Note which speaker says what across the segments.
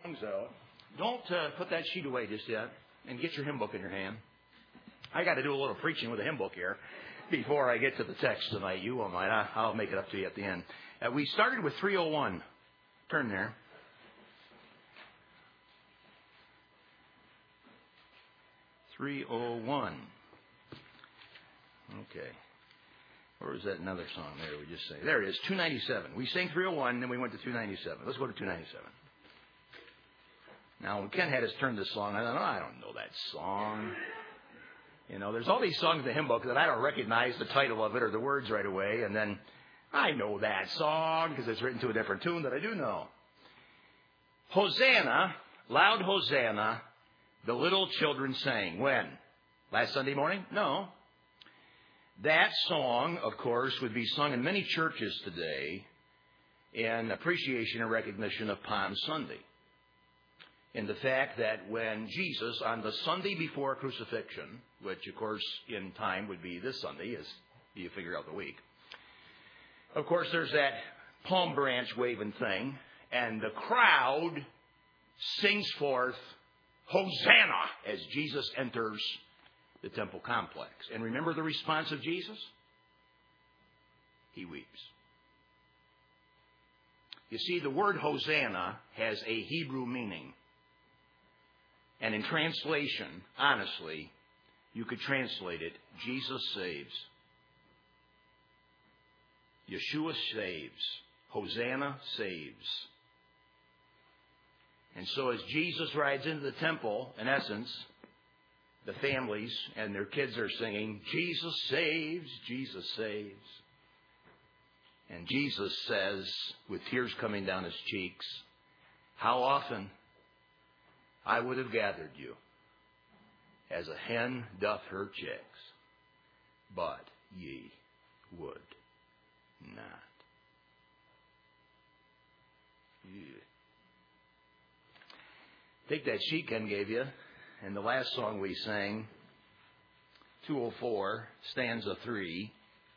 Speaker 1: So don't put that sheet away just yet, and get your hymn book in your hand. I got to do a little preaching with a hymn book here before I get to the text tonight. You will mind. I'll make it up to you at the end. We started with 301. Turn there. .301. Okay. Or is that another song there we just sang? There it is, 297. We sang 301, then we went to 297. Let's go to 297. Now, when Ken had us turn this song, I thought, I don't know that song. You know, there's all these songs in the hymn book that I don't recognize the title of it or the words right away, and then I know that song because it's written to a different tune that I do know. Hosanna, loud Hosanna, the little children sang. When? Last Sunday morning? No. That song, of course, would be sung in many churches today in appreciation and recognition of Palm Sunday. In the fact that when Jesus, on the Sunday before crucifixion, which, of course, in time would be this Sunday as you figure out the week, of course, there's that palm branch waving thing, and the crowd sings forth Hosanna as Jesus enters the temple complex. And remember the response of Jesus? He weeps. You see, the word Hosanna has a Hebrew meaning. And in translation, honestly, you could translate it, Jesus saves. Yeshua saves. Hosanna saves. And so as Jesus rides into the temple, in essence, the families and their kids are singing, Jesus saves, Jesus saves. And Jesus says, with tears coming down his cheeks, how often I would have gathered you as a hen doth her chicks, but ye would not. Take that sheet Ken gave you, and the last song we sang, 204, stanza 3.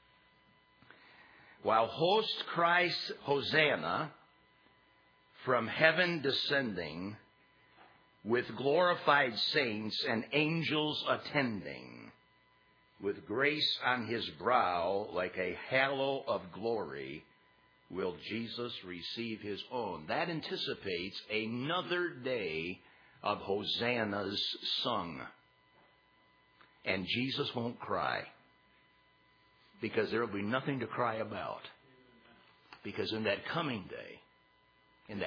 Speaker 1: While host cries Hosanna, from heaven descending, with glorified saints and angels attending, with grace on his brow like a halo of glory, will Jesus receive his own. That anticipates another day of hosannas sung. And Jesus won't cry, because there will be nothing to cry about. Because in that coming day,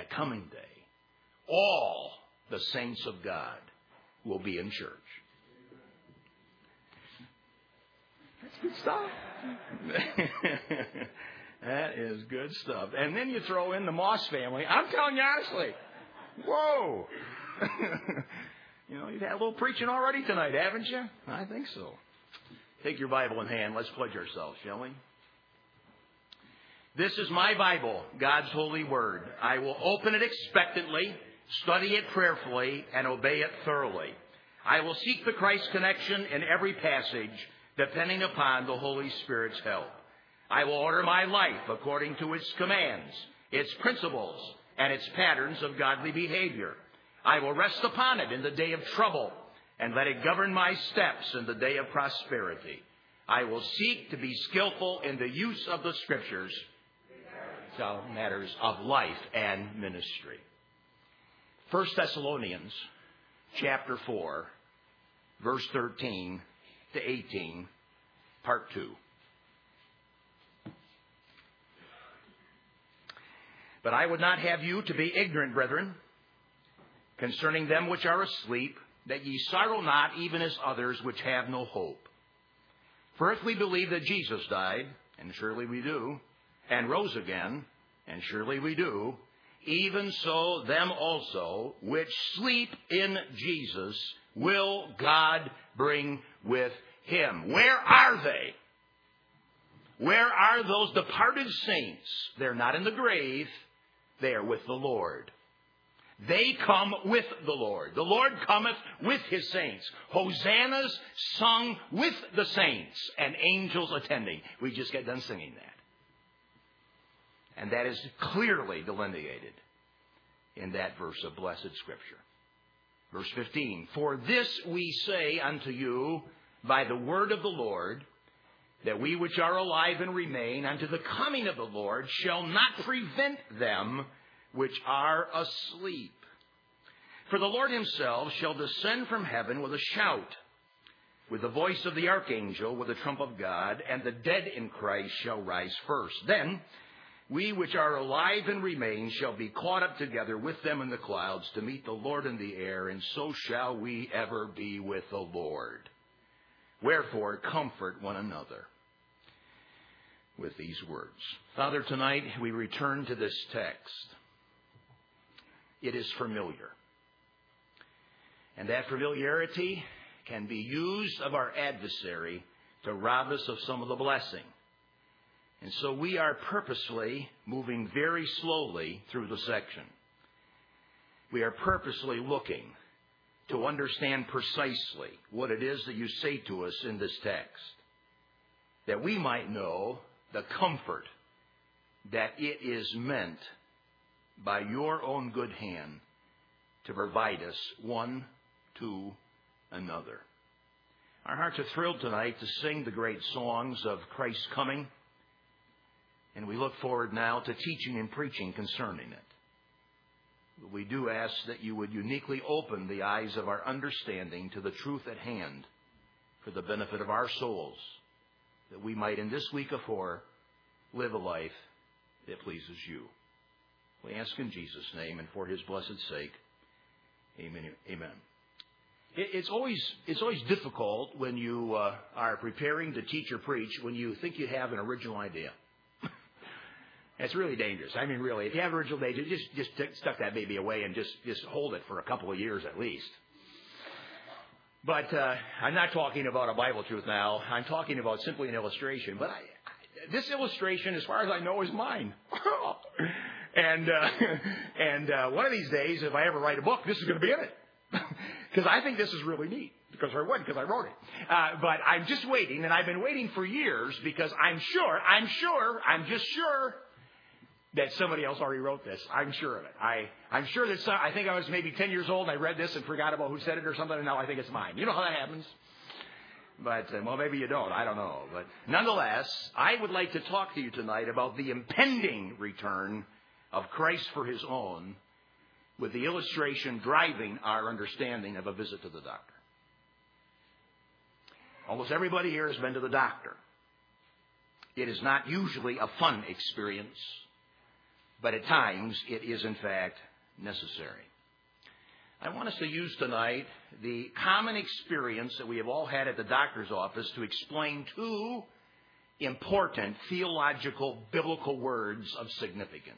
Speaker 1: all the saints of God will be in church. That's good stuff. That is good stuff. And then you throw in the Moss family. I'm telling you honestly. Whoa. You know, you've had a little preaching already tonight, haven't you? I think so. Take your Bible in hand. Let's pledge ourselves, shall we? This is my Bible, God's holy word. I will open it expectantly, study it prayerfully, and obey it thoroughly. I will seek the Christ connection in every passage, depending upon the Holy Spirit's help. I will order my life according to its commands, its principles, and its patterns of godly behavior. I will rest upon it in the day of trouble, and let it govern my steps in the day of prosperity. I will seek to be skillful in the use of the Scriptures, so matters of life and ministry. 1 Thessalonians chapter 4, verse 13 to 18, part 2. But I would not have you to be ignorant, brethren, concerning them which are asleep, that ye sorrow not, even as others which have no hope. For if we believe that Jesus died, and surely we do, and rose again, and surely we do, even so them also which sleep in Jesus will God bring with him. Where are they? Where are those departed saints? They're not in the grave. They are with the Lord. They come with the Lord. The Lord cometh with his saints. Hosannas sung with the saints and angels attending. We just got done singing that. And that is clearly delineated in that verse of blessed Scripture. Verse 15, for this we say unto you by the word of the Lord, that we which are alive and remain unto the coming of the Lord shall not prevent them which are asleep. For the Lord himself shall descend from heaven with a shout, with the voice of the archangel, with the trump of God, and the dead in Christ shall rise first. Then we which are alive and remain shall be caught up together with them in the clouds to meet the Lord in the air, and so shall we ever be with the Lord. Wherefore, comfort one another with these words. Father, tonight we return to this text. It is familiar. And that familiarity can be used of our adversary to rob us of some of the blessing. And so we are purposely moving very slowly through the section. We are purposely looking to understand precisely what it is that you say to us in this text, that we might know the comfort that it is meant by your own good hand to provide us one to another. Our hearts are thrilled tonight to sing the great songs of Christ's coming, and we look forward now to teaching and preaching concerning it. We do ask that you would uniquely open the eyes of our understanding to the truth at hand for the benefit of our souls, that we might in this week of horror live a life that pleases you. We ask in Jesus' name and for his blessed sake. Amen. Amen. It's always difficult when you are preparing to teach or preach when you think you have an original idea. It's really dangerous. I mean, really, if you have an original idea, just stuck that baby away and just hold it for a couple of years at least. But I'm not talking about a Bible truth now. I'm talking about simply an illustration. But this illustration, as far as I know, is mine. And one of these days, if I ever write a book, this is going to be in it. Because I think this is really neat. Because I wrote it. But I'm just waiting, and I've been waiting for years because I'm just sure that somebody else already wrote this. I'm sure of it. I'm sure that I think I was maybe 10 years old and I read this and forgot about who said it or something, and now I think it's mine. You know how that happens? But, well, maybe you don't. I don't know. But nonetheless, I would like to talk to you tonight about the impending return of Christ for his own, with the illustration driving our understanding of a visit to the doctor. Almost everybody here has been to the doctor. It is not usually a fun experience, but at times it is in fact necessary. I want us to use tonight the common experience that we have all had at the doctor's office to explain two important theological, biblical words of significance.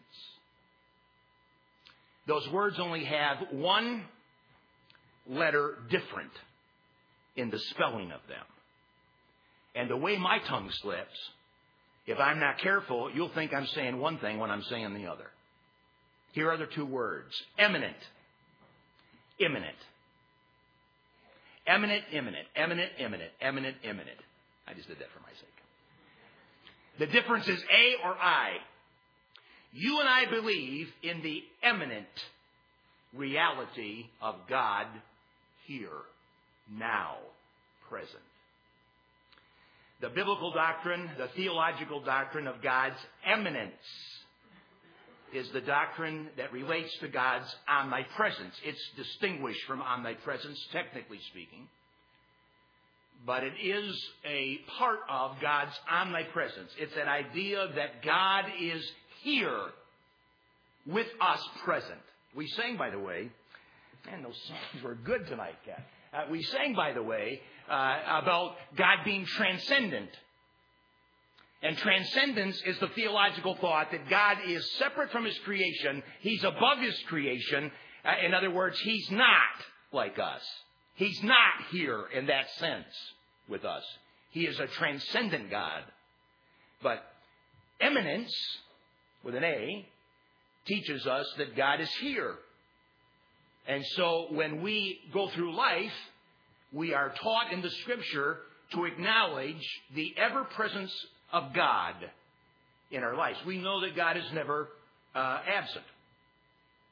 Speaker 1: Those words only have one letter different in the spelling of them. And the way my tongue slips, if I'm not careful, you'll think I'm saying one thing when I'm saying the other. Here are the two words. Eminent. Imminent. Eminent, imminent. Eminent, imminent. Eminent, imminent. I just did that for my sake. The difference is A or I. You and I believe in the eminent reality of God here, now, present. The biblical doctrine, the theological doctrine of God's eminence is the doctrine that relates to God's omnipresence. It's distinguished from omnipresence, technically speaking, but it is a part of God's omnipresence. It's an idea that God is here with us present. We sang, by the way, man, those songs were good tonight, Kat. We sang, by the way, about God being transcendent. And transcendence is the theological thought that God is separate from his creation. He's above his creation. In other words, he's not like us. He's not here in that sense with us. He is a transcendent God. But eminence, with an A, teaches us that God is here. And so when we go through life, we are taught in the Scripture to acknowledge the ever-presence of God in our lives. We know that God is never absent.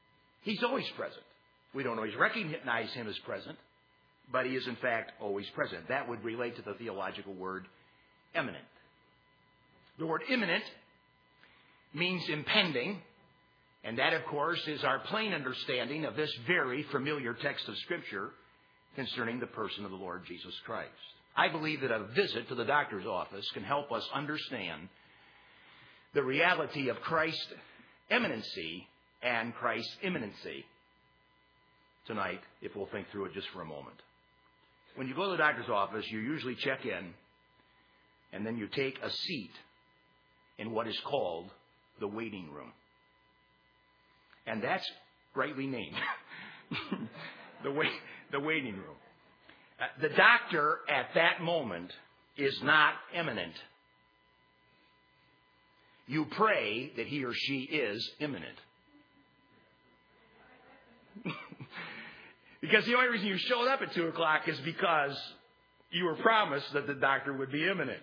Speaker 1: He's always present. We don't always recognize him as present, but he is in fact always present. That would relate to the theological word imminent. The word imminent means impending, and that, of course, is our plain understanding of this very familiar text of Scripture concerning the person of the Lord Jesus Christ. I believe that a visit to the doctor's office can help us understand the reality of Christ's eminency and Christ's imminency tonight, if we'll think through it just for a moment. When you go to the doctor's office, you usually check in, and then you take a seat in what is called the waiting room. And that's rightly named, the waiting room. The doctor at that moment is not imminent. You pray that he or she is imminent. Because the only reason you showed up at 2 o'clock is because you were promised that the doctor would be imminent.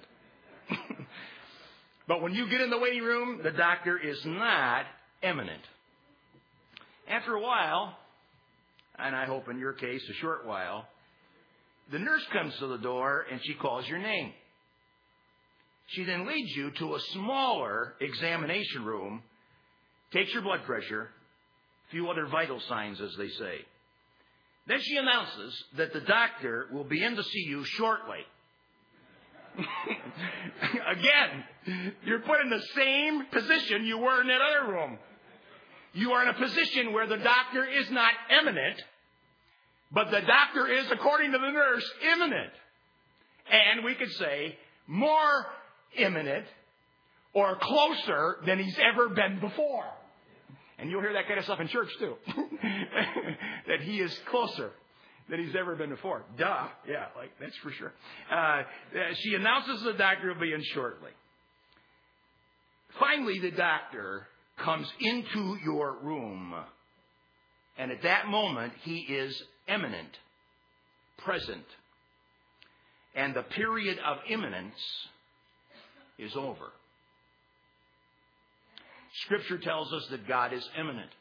Speaker 1: But when you get in the waiting room, the doctor is not imminent. After a while, and I hope in your case a short while, the nurse comes to the door and she calls your name. She then leads you to a smaller examination room, takes your blood pressure, a few other vital signs, as they say. Then she announces that the doctor will be in to see you shortly. Again, you're put in the same position you were in that other room. You are in a position where the doctor is not imminent, but the doctor is, according to the nurse, imminent. And we could say more imminent or closer than he's ever been before. And you'll hear that kind of stuff in church too. That he is closer than he's ever been before. Duh. Yeah, like that's for sure. She announces the doctor will be in shortly. Finally, the doctor comes into your room. And at that moment, he is imminent, present. And the period of imminence is over. Scripture tells us that God is imminent.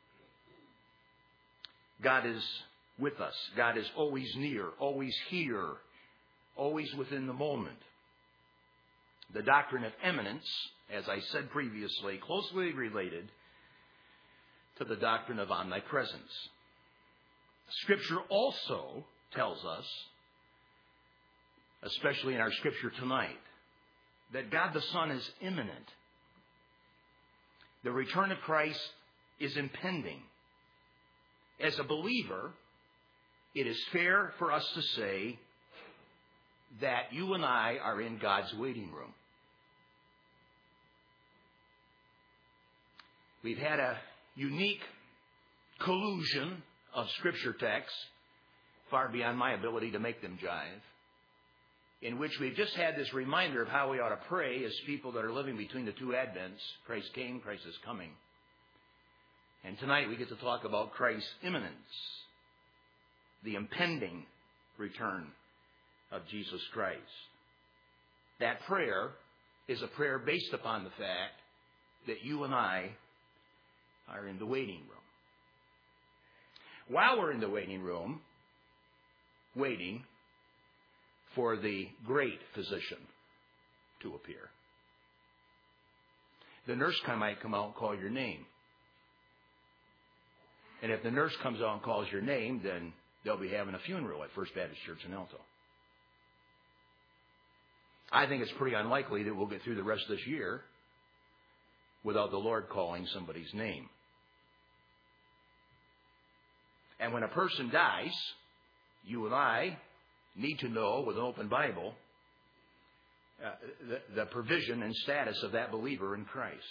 Speaker 1: God is with us. God is always near, always here, always within the moment. The doctrine of imminence, as I said previously, closely related to the doctrine of omnipresence. Scripture also tells us, especially in our scripture tonight, that God the Son is imminent. The return of Christ is impending. As a believer, it is fair for us to say that you and I are in God's waiting room. We've had a unique collusion of scripture texts, far beyond my ability to make them jive, in which we've just had this reminder of how we ought to pray as people that are living between the two Advents. Christ came, Christ is coming. And tonight we get to talk about Christ's imminence, the impending return of Jesus Christ. That prayer is a prayer based upon the fact that you and I are in the waiting room. While we're in the waiting room, waiting for the great physician to appear, the nurse might come out and call your name. And if the nurse comes out and calls your name, then they'll be having a funeral at First Baptist Church in Alto. I think it's pretty unlikely that we'll get through the rest of this year without the Lord calling somebody's name. And when a person dies, you and I need to know with an open Bible the provision and status of that believer in Christ.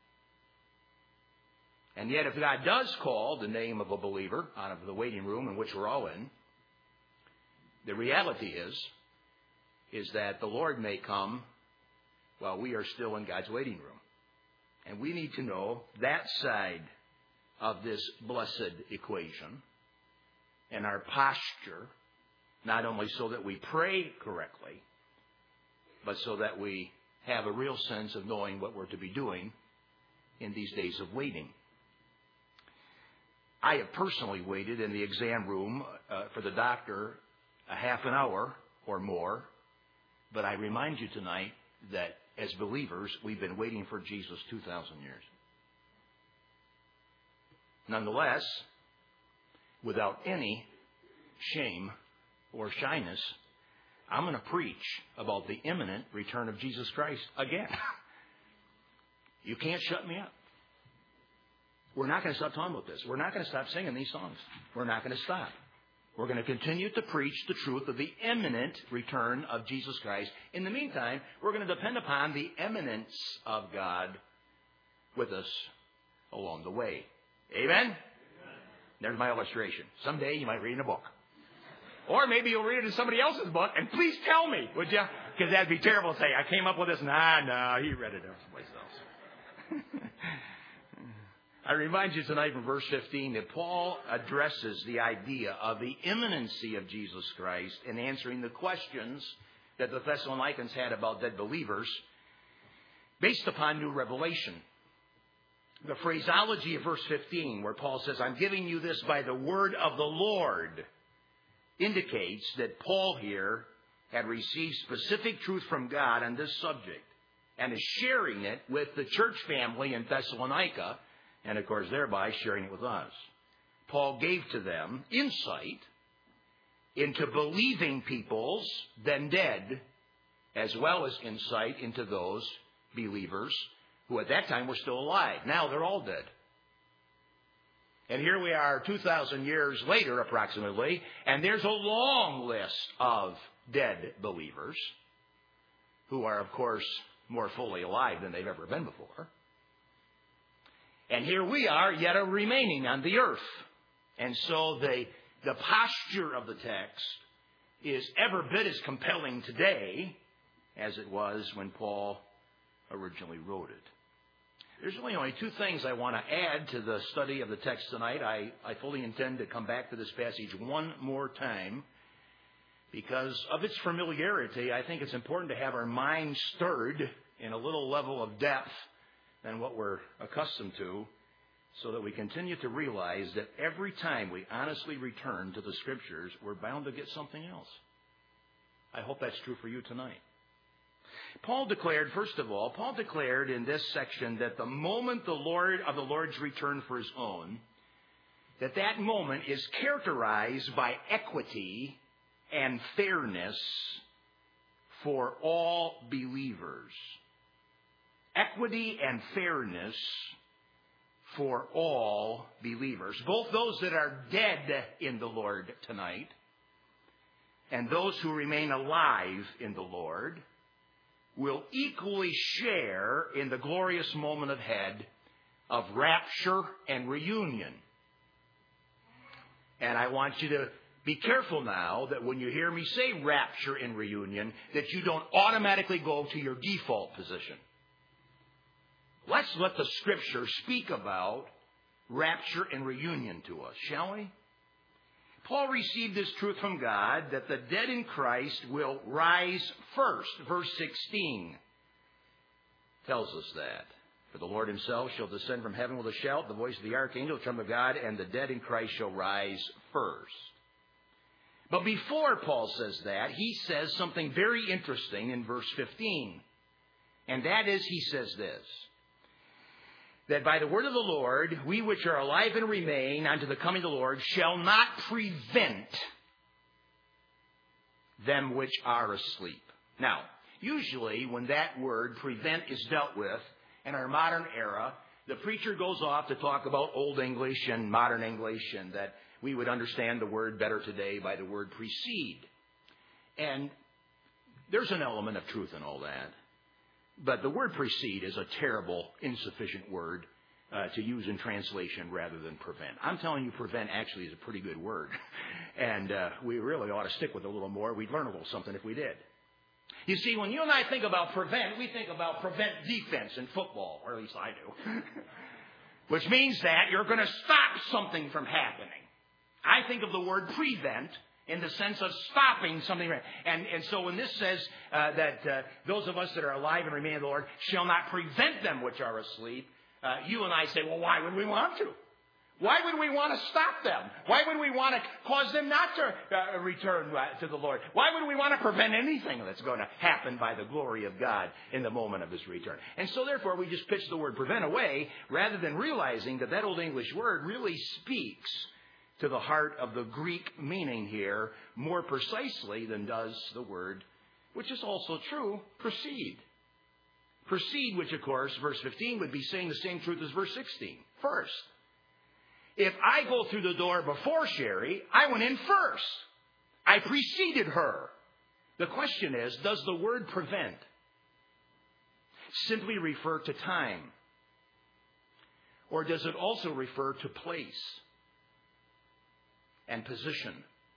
Speaker 1: And yet if God does call the name of a believer out of the waiting room in which we're all in, the reality is that the Lord may come while we are still in God's waiting room. And we need to know that side of this blessed equation and our posture, not only so that we pray correctly, but so that we have a real sense of knowing what we're to be doing in these days of waiting. I have personally waited in the exam room for the doctor a half an hour or more. But I remind you tonight that as believers, we've been waiting for Jesus 2,000 years. Nonetheless, without any shame or shyness, I'm going to preach about the imminent return of Jesus Christ again. You can't shut me up. We're not going to stop talking about this. We're not going to stop singing these songs. We're not going to stop. We're going to continue to preach the truth of the imminent return of Jesus Christ. In the meantime, we're going to depend upon the eminence of God with us along the way. Amen? There's my illustration. Someday you might read in a book. Or maybe you'll read it in somebody else's book, and please tell me, would you? Because that'd be terrible to say, I came up with this. Nah, he read it someplace else. I remind you tonight from verse 15 that Paul addresses the idea of the imminency of Jesus Christ in answering the questions that the Thessalonians had about dead believers based upon new revelation. The phraseology of verse 15, where Paul says, I'm giving you this by the word of the Lord, indicates that Paul here had received specific truth from God on this subject and is sharing it with the church family in Thessalonica, and of course thereby sharing it with us. Paul gave to them insight into believing peoples then dead, as well as insight into those believers who at that time were still alive. Now they're all dead. And here we are 2,000 years later, approximately, and there's a long list of dead believers who are, of course, more fully alive than they've ever been before. And here we are, yet remaining on the earth. And so the posture of the text is every bit as compelling today as it was when Paul originally wrote it. There's really only two things I want to add to the study of the text tonight. I fully intend to come back to this passage one more time because of its familiarity. I think it's important to have our minds stirred in a little level of depth than what we're accustomed to, so that we continue to realize that every time we honestly return to the Scriptures, we're bound to get something else. I hope that's true for you tonight. Paul declared in this section that the moment of the Lord's return for his own, that moment is characterized by equity and fairness for all believers. Equity and fairness for all believers. Both those that are dead in the Lord tonight and those who remain alive in the Lord will equally share in the glorious moment ahead of rapture and reunion. And I want you to be careful now that when you hear me say rapture and reunion, that you don't automatically go to your default position. Let's let the Scripture speak about rapture and reunion to us, shall we? Paul received this truth from God that the dead in Christ will rise first. Verse 16 tells us that. For the Lord himself shall descend from heaven with a shout, the voice of the archangel, the trumpet of God, and the dead in Christ shall rise first. But before Paul says that, he says something very interesting in verse 15. And that is, he says this, that by the word of the Lord, we which are alive and remain unto the coming of the Lord shall not prevent them which are asleep. Now, usually when that word prevent is dealt with in our modern era, the preacher goes off to talk about Old English and modern English, and that we would understand the word better today by the word precede. And there's an element of truth in all that. But the word precede is a terrible, insufficient word to use in translation rather than prevent. I'm telling you, prevent actually is a pretty good word. And we really ought to stick with it a little more. We'd learn a little something if we did. You see, when you and I think about prevent, we think about prevent defense in football, or at least I do. Which means that you're going to stop something from happening. I think of the word prevent in the sense of stopping something. And so when this says that those of us that are alive and remain in the Lord shall not prevent them which are asleep, you and I say, well, why would we want to? Why would we want to stop them? Why would we want to cause them not to return to the Lord? Why would we want to prevent anything that's going to happen by the glory of God in the moment of His return? And so therefore we just pitch the word prevent away rather than realizing that Old English word really speaks to the heart of the Greek meaning here more precisely than does the word, which is also true, proceed. Proceed, which of course, verse 15 would be saying the same truth as verse 16. First. If I go through the door before Sherry, I went in first. I preceded her. The question is, does the word prevent simply refer to time? Or does it also refer to place and position?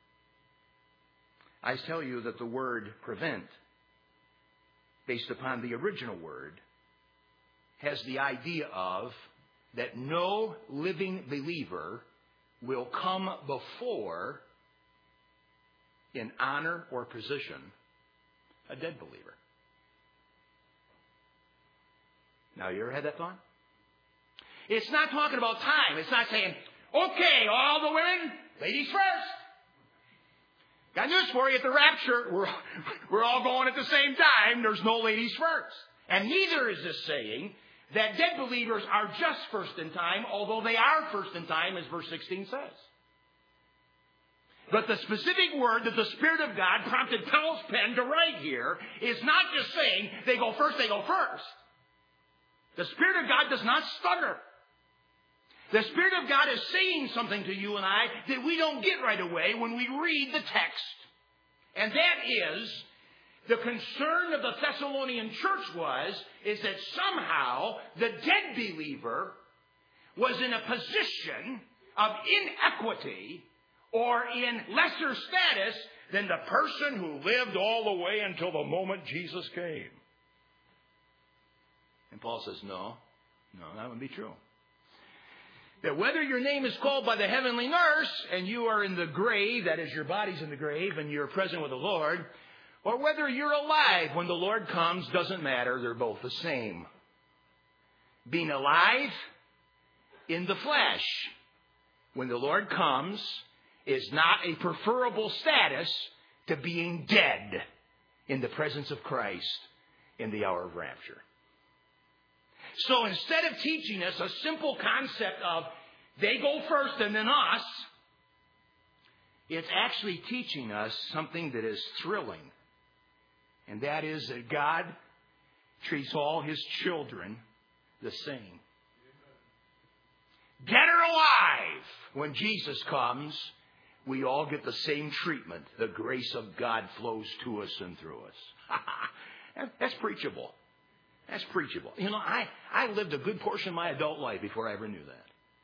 Speaker 1: I tell you that the word prevent, based upon the original word, has the idea of that no living believer will come before, in honor or position, a dead believer. Now, you ever had that thought? It's not talking about time. It's not saying, okay, all the women, ladies first. Got news for you, at the rapture, we're all going at the same time. There's no ladies first. And neither is this saying that dead believers are just first in time, although they are first in time, as verse 16 says. But the specific word that the Spirit of God prompted Paul's pen to write here is not just saying they go first, they go first. The Spirit of God does not stutter. The Spirit of God is saying something to you and I that we don't get right away when we read the text. And that is, the concern of the Thessalonian church is that somehow the dead believer was in a position of inequity or in lesser status than the person who lived all the way until the moment Jesus came. And Paul says, no, that wouldn't be true. That whether your name is called by the heavenly nurse and you are in the grave, that is, your body's in the grave and you're present with the Lord, or whether you're alive when the Lord comes, doesn't matter. They're both the same. Being alive in the flesh when the Lord comes is not a preferable status to being dead in the presence of Christ in the hour of rapture. So instead of teaching us a simple concept of they go first and then us, it's actually teaching us something that is thrilling. And that is that God treats all His children the same. Dead or alive, when Jesus comes, we all get the same treatment. The grace of God flows to us and through us. That's preachable. That's preachable. You know, I lived a good portion of my adult life before I ever knew that.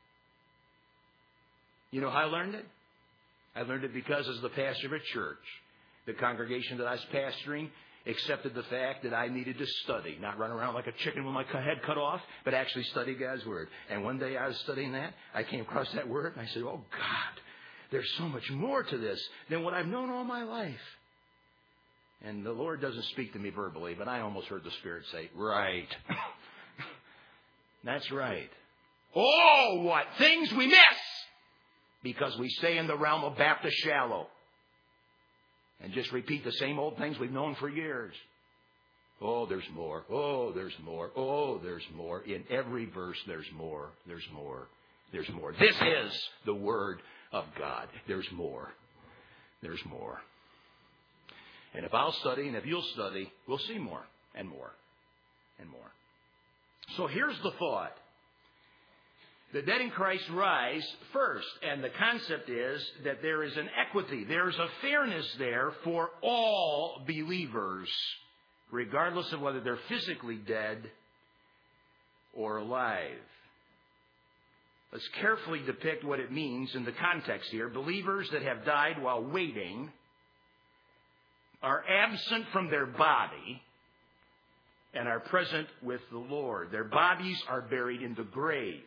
Speaker 1: You know how I learned it? I learned it because as the pastor of a church, the congregation that I was pastoring accepted the fact that I needed to study, not run around like a chicken with my head cut off, but actually study God's Word. And one day I was studying that, I came across that word, and I said, oh God, there's so much more to this than what I've known all my life. And the Lord doesn't speak to me verbally, but I almost heard the Spirit say, right. That's right. Oh, what things we miss because we stay in the realm of Baptist shallow and just repeat the same old things we've known for years. Oh, there's more. Oh, there's more. Oh, there's more. In every verse, there's more. There's more. There's more. This is the Word of God. There's more. There's more. And if I'll study and if you'll study, we'll see more and more and more. So here's the thought. The dead in Christ rise first. And the concept is that there is an equity. There's a fairness there for all believers, regardless of whether they're physically dead or alive. Let's carefully depict what it means in the context here. Believers that have died while waiting are absent from their body and are present with the Lord. Their bodies are buried in the grave.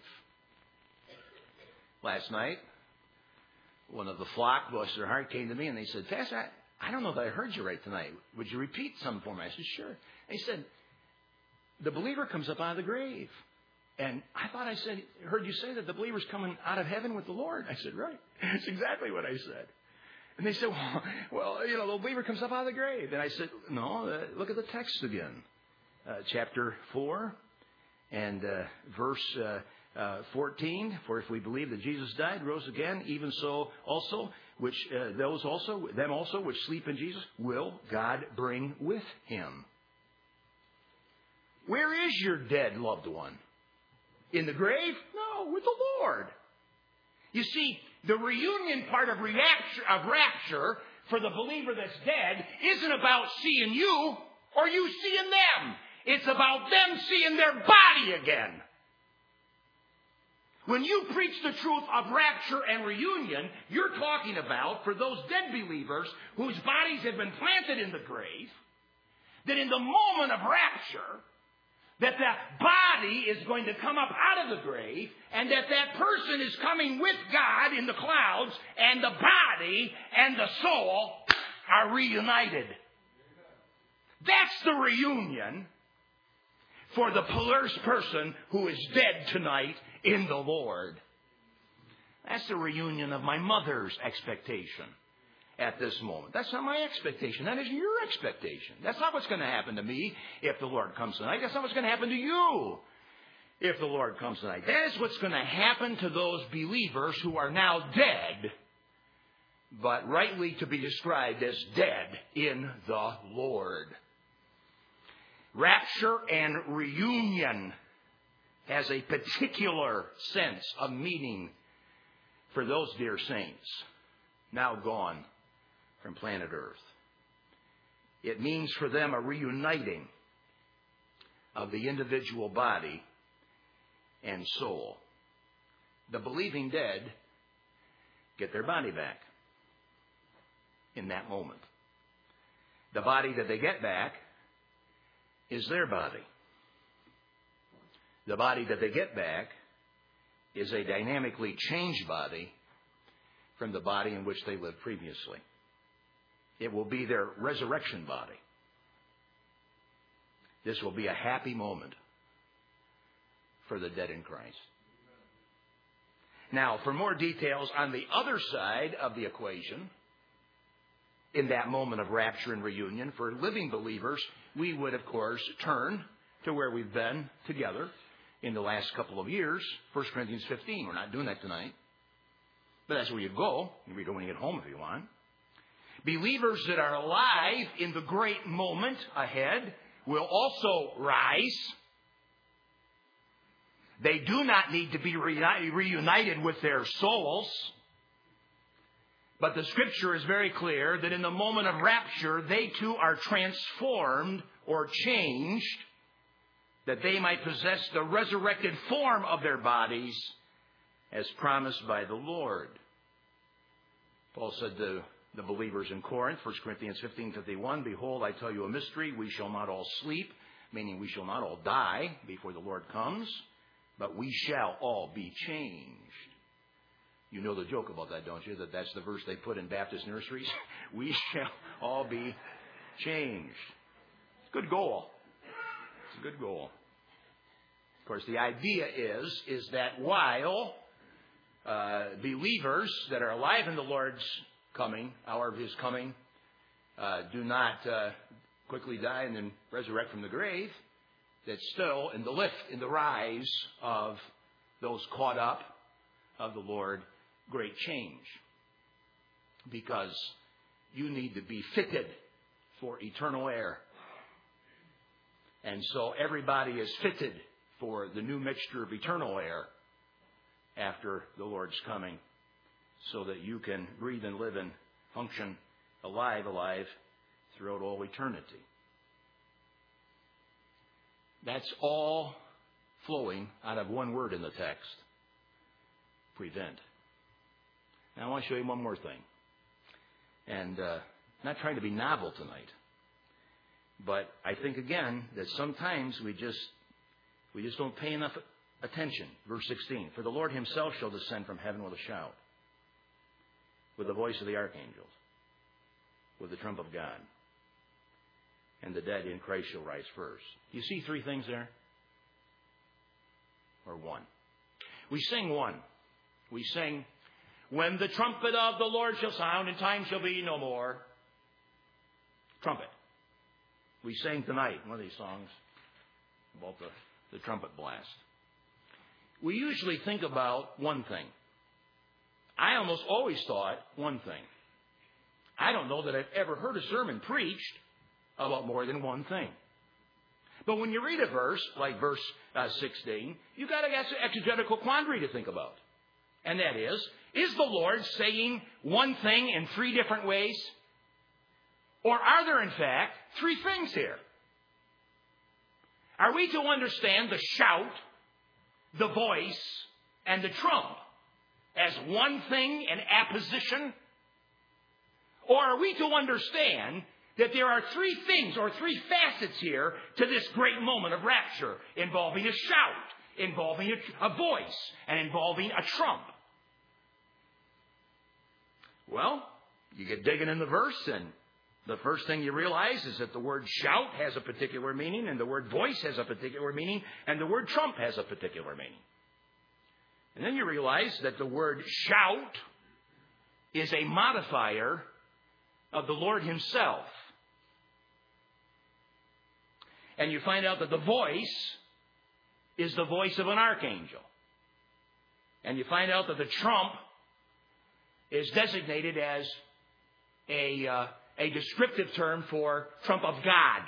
Speaker 1: Last night, one of the flock, bless their heart, came to me and they said, Pastor, I don't know that I heard you right tonight. Would you repeat something for me? I said, sure. They said, the believer comes up out of the grave And I thought I heard you say that the believer's coming out of heaven with the Lord. I said, right. That's exactly what I said. And they said, well, the believer comes up out of the grave. And I said, no, look at the text again. Chapter 4 and verse 14. For if we believe that Jesus died, rose again, even so also, them also which sleep in Jesus, will God bring with him. Where is your dead loved one? In the grave? No, with the Lord. You see, the reunion part of rapture for the believer that's dead isn't about seeing you or you seeing them. It's about them seeing their body again. When you preach the truth of rapture and reunion, you're talking about, for those dead believers whose bodies have been planted in the grave, that in the moment of rapture, that the body is going to come up out of the grave, and that person is coming with God in the clouds, and the body and the soul are reunited. That's the reunion for the person who is dead tonight in the Lord. That's the reunion of my mother's expectation at this moment. That's not my expectation. That is your expectation. That's not what's going to happen to me if the Lord comes tonight. That's not what's going to happen to you if the Lord comes tonight. That is what's going to happen to those believers who are now dead, but rightly to be described as dead in the Lord. Rapture and reunion has a particular sense of meaning for those dear saints now gone from planet Earth. It means for them a reuniting of the individual body and soul. The believing dead get their body back in that moment. The body that they get back is their body. The body that they get back is a dynamically changed body from the body in which they lived previously. It will be their resurrection body. This will be a happy moment for the dead in Christ. Now, for more details on the other side of the equation, in that moment of rapture and reunion, for living believers, we would, of course, turn to where we've been together in the last couple of years, 1 Corinthians 15. We're not doing that tonight. But that's where you go. You can read it when you get home if you want. Believers that are alive in the great moment ahead will also rise. They do not need to be reunited with their souls. But the Scripture is very clear that in the moment of rapture, they too are transformed or changed, that they might possess the resurrected form of their bodies as promised by the Lord. Paul said to the believers in Corinth, 1 Corinthians 15:51, "Behold, I tell you a mystery. We shall not all sleep," meaning we shall not all die before the Lord comes, "but we shall all be changed." You know the joke about that, don't you? That's the verse they put in Baptist nurseries. We shall all be changed. It's a good goal. It's a good goal. Of course, the idea is that while believers that are alive in the Lord's coming, hour of His coming, do not quickly die and then resurrect from the grave, that still in the lift, in the rise of those caught up of the Lord, great change. Because you need to be fitted for eternal air. And so everybody is fitted for the new mixture of eternal air after the Lord's coming, so that you can breathe and live and function alive throughout all eternity. That's all flowing out of one word in the text: prevent. Now I want to show you one more thing. And not trying to be novel tonight, but I think again that sometimes we just don't pay enough attention. Verse 16, "For the Lord Himself shall descend from heaven with a shout, with the voice of the archangels, with the trump of God, and the dead in Christ shall rise first." You see three things there? or one. We sing one. We sing, when the trumpet of the Lord shall sound and time shall be no more. Trumpet. We sang tonight one of these songs about the trumpet blast. We usually think about one thing. I almost always thought one thing. I don't know that I've ever heard a sermon preached about more than one thing. But when you read a verse, like verse 16, you've got an exegetical quandary to think about. And that is the Lord saying one thing in three different ways? Or are there, in fact, three things here? Are we to understand the shout, the voice, and the trump as one thing in apposition? Or are we to understand that there are three things or three facets here to this great moment of rapture, involving a shout, involving a voice, and involving a trump? Well, you get digging in the verse, and the first thing you realize is that the word shout has a particular meaning, and the word voice has a particular meaning, and the word trump has a particular meaning. And then you realize that the word shout is a modifier of the Lord himself. And you find out that the voice is the voice of an archangel. And you find out that the trump is designated as a descriptive term for trump of God.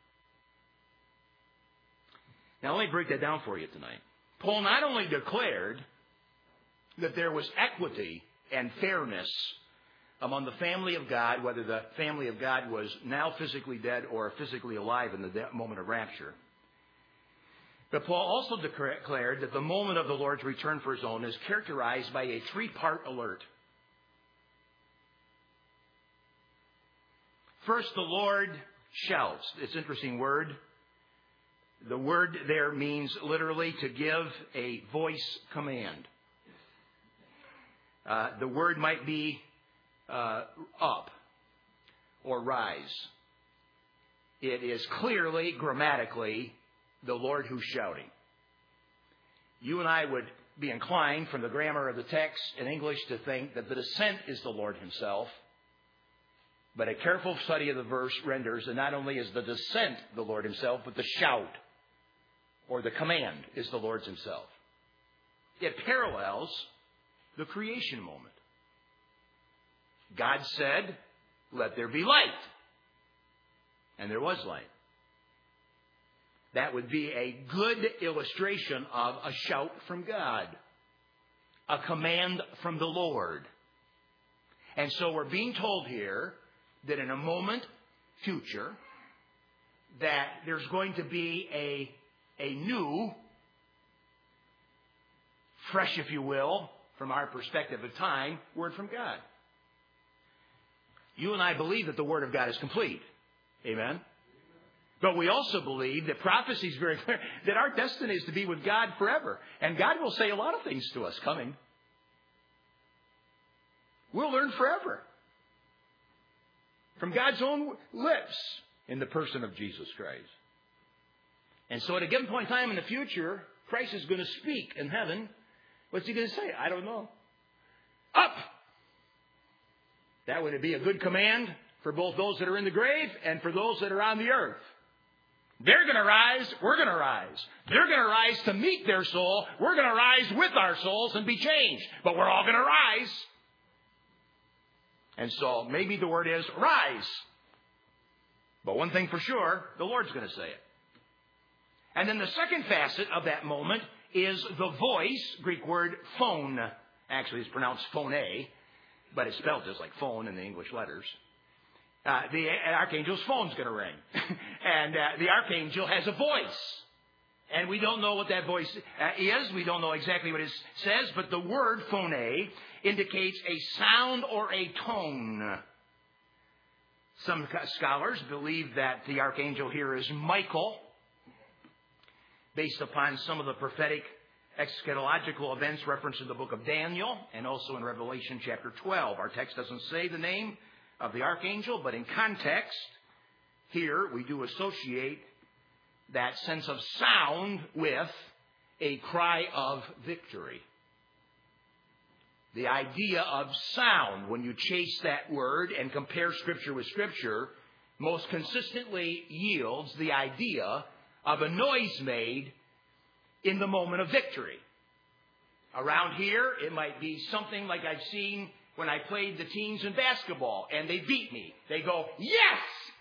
Speaker 1: Now let me break that down for you tonight. Paul not only declared that there was equity and fairness among the family of God, whether the family of God was now physically dead or physically alive in the moment of rapture. But Paul also declared that the moment of the Lord's return for his own is characterized by a three-part alert. First, the Lord shouts. It's an interesting word. The word there means literally to give a voice command. The word might be up or rise. It is clearly, grammatically, the Lord who's shouting. You and I would be inclined, from the grammar of the text in English, to think that the descent is the Lord himself. But a careful study of the verse renders that not only is the descent the Lord himself, but the shout or the command is the Lord's himself. It parallels the creation moment. God said, "Let there be light." And there was light. That would be a good illustration of a shout from God, a command from the Lord. And so we're being told here that in a moment future, that there's going to be a new, fresh, if you will, from our perspective of time, word from God. You and I believe that the Word of God is complete. Amen? But we also believe that prophecy is very clear, that our destiny is to be with God forever. And God will say a lot of things to us coming. We'll learn forever from God's own lips in the person of Jesus Christ. And so at a given point in time in the future, Christ is going to speak in heaven. What's he going to say? I don't know. Up! That would be a good command for both those that are in the grave and for those that are on the earth. They're going to rise. We're going to rise. They're going to rise to meet their soul. We're going to rise with our souls and be changed. But we're all going to rise. And so maybe the word is rise. But one thing for sure, the Lord's going to say it. And then the second facet of that moment is the voice, Greek word phone. Actually, it's pronounced phone, but it's spelled just like phone in the English letters. The archangel's phone's going to ring. And the archangel has a voice. And we don't know what that voice is. We don't know exactly what it says. But the word phone indicates a sound or a tone. Some scholars believe that the archangel here is Michael, based upon some of the prophetic eschatological events referenced in the book of Daniel and also in Revelation chapter 12. Our text doesn't say the name of the archangel, but in context, here we do associate that sense of sound with a cry of victory. The idea of sound, when you chase that word and compare Scripture with Scripture, most consistently yields the idea of a noise made in the moment of victory. Around here, it might be something like I've seen when I played the teams in basketball and they beat me. They go, yes!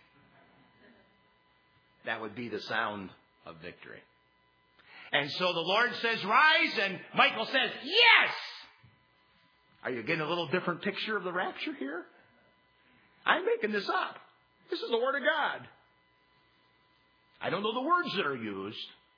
Speaker 1: That would be the sound of victory. And so the Lord says, rise, and Michael says, yes! Are you getting a little different picture of the rapture here? I'm making this up. This is the Word of God. I don't know the words that are used,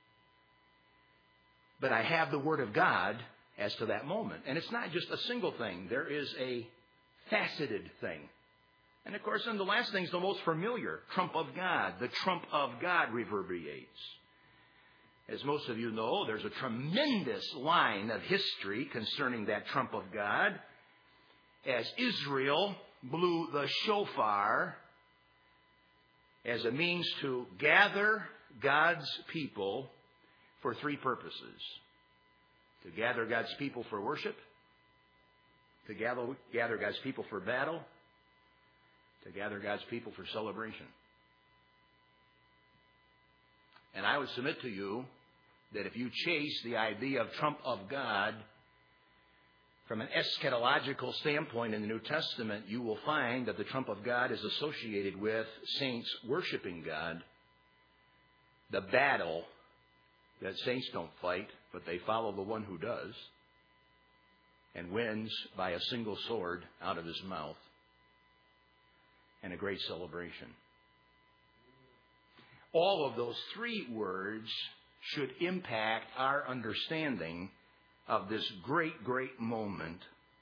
Speaker 1: but I have the Word of God as to that moment. And it's not just a single thing. There is a faceted thing. And of course, then the last thing is the most familiar, trump of God. The trump of God reverberates. As most of you know, there's a tremendous line of history concerning that trump of God. As Israel blew the shofar as a means to gather God's people for three purposes. To gather God's people for worship, to gather God's people for battle, to gather God's people for celebration. And I would submit to you that if you chase the idea of trump of God from an eschatological standpoint in the New Testament, you will find that the trump of God is associated with saints worshiping God, the battle that saints don't fight, but they follow the one who does, and wins by a single sword out of his mouth, and a great celebration. All of those three words should impact our understanding of this great, great moment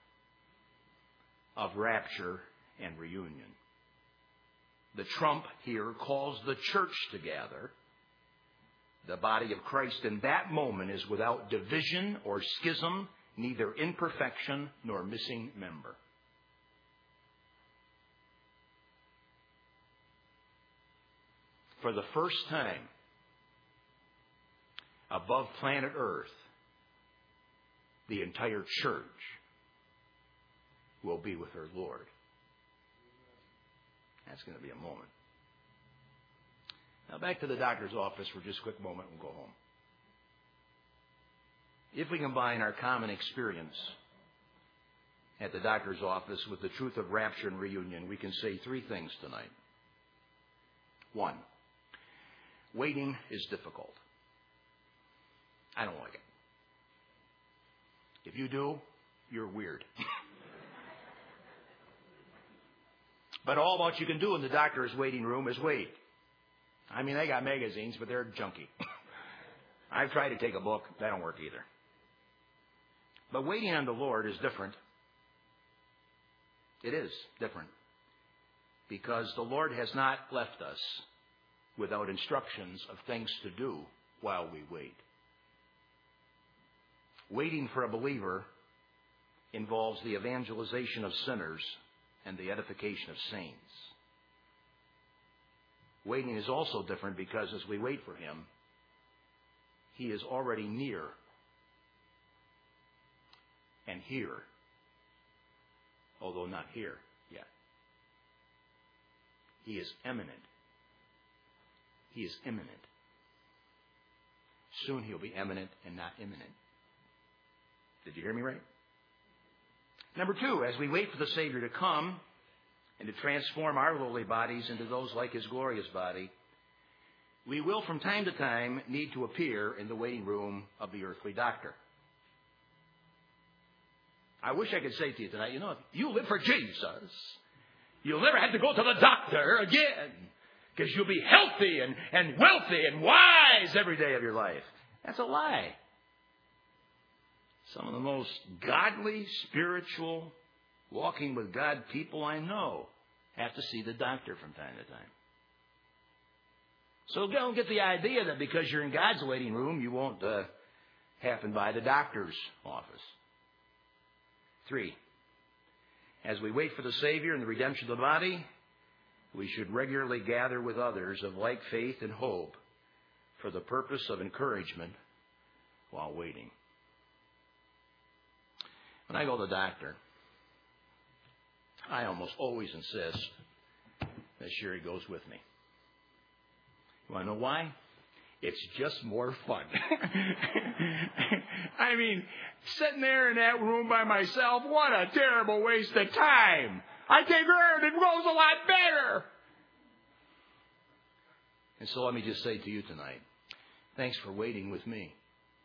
Speaker 1: of rapture and reunion. The trump here calls the church together. The body of Christ in that moment is without division or schism, neither imperfection nor missing member. For the first time, above planet Earth, the entire church will be with her Lord. That's going to be a moment. Now back to the doctor's office for just a quick moment and we'll go home. If we combine our common experience at the doctor's office with the truth of rapture and reunion, we can say three things tonight. One, waiting is difficult. I don't like it. If you do, you're weird. But all what you can do in the doctor's waiting room is wait. I mean, they got magazines, but they're junky. I've tried to take a book. That don't work either. But waiting on the Lord is different. It is different. Because the Lord has not left us without instructions of things to do while we wait. Waiting for a believer involves the evangelization of sinners and the edification of saints. Waiting is also different because as we wait for Him, He is already near and here, although not here yet. He is imminent. He is imminent. Soon He'll be eminent and not imminent. Did you hear me right? Number two, as we wait for the Savior to come and to transform our lowly bodies into those like His glorious body, we will from time to time need to appear in the waiting room of the earthly doctor. I wish I could say to you tonight, you know, if you live for Jesus, you'll never have to go to the doctor again because you'll be healthy and wealthy and wise every day of your life. That's a lie. Some of the most godly, spiritual, walking with God people I know have to see the doctor from time to time. So don't get the idea that because you're in God's waiting room, you won't happen by the doctor's office. 3, as we wait for the Savior and the redemption of the body, we should regularly gather with others of like faith and hope for the purpose of encouragement while waiting. When I go to the doctor, I almost always insist that Sherry goes with me. You want to know why? It's just more fun. I mean, sitting there in that room by myself, what a terrible waste of time. I take her and it goes a lot better. And so let me just say to you tonight, thanks for waiting with me.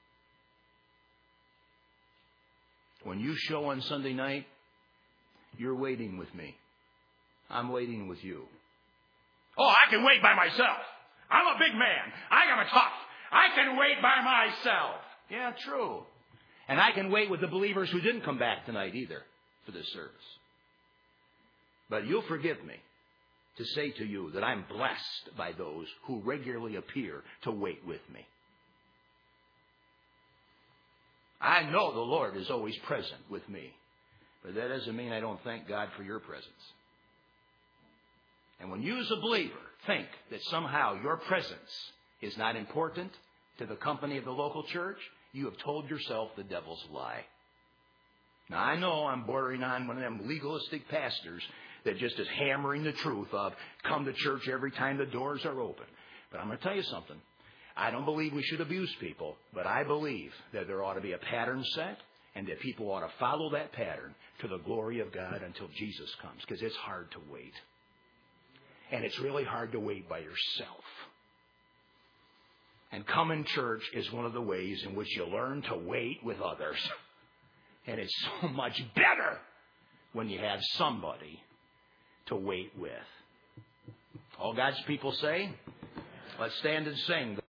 Speaker 1: When you show on Sunday night, you're waiting with me. I'm waiting with you. Oh, I can wait by myself. I'm a big man. I'm tough. I can wait by myself. Yeah, true. And I can wait with the believers who didn't come back tonight either for this service. But you'll forgive me to say to you that I'm blessed by those who regularly appear to wait with me. I know the Lord is always present with me, but that doesn't mean I don't thank God for your presence. And when you as a believer think that somehow your presence is not important to the company of the local church, you have told yourself the devil's lie. Now, I know I'm bordering on one of them legalistic pastors that just is hammering the truth of come to church every time the doors are open. But I'm going to tell you something. I don't believe we should abuse people, but I believe that there ought to be a pattern set and that people ought to follow that pattern to the glory of God until Jesus comes, because it's hard to wait. And it's really hard to wait by yourself. And coming church is one of the ways in which you learn to wait with others. And it's so much better when you have somebody to wait with. All God's people say, let's stand and sing.